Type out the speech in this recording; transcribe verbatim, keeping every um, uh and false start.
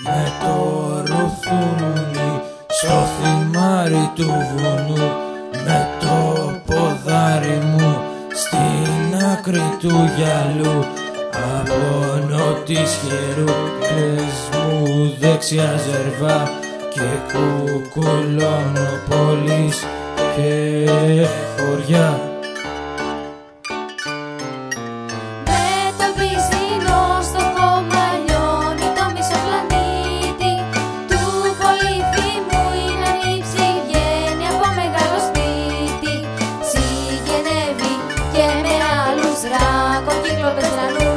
με το ρουθούνι στο θυμάρι του βουνού, με το ποδάρι μου στην άκρη του γυαλού. Απλώνω τις χερούκλες μου δεξιά ζερβά και κουκουλώνω πόλεις και χωριά. Με το πισινό στο χώμα λιώνει το μισό πλανήτη του Πολύθυμου, είναι ανήψη, βγαίνει από μεγάλο σπίτι, συγγενεύει και με άλλους ράκο κύκλοπες λανού.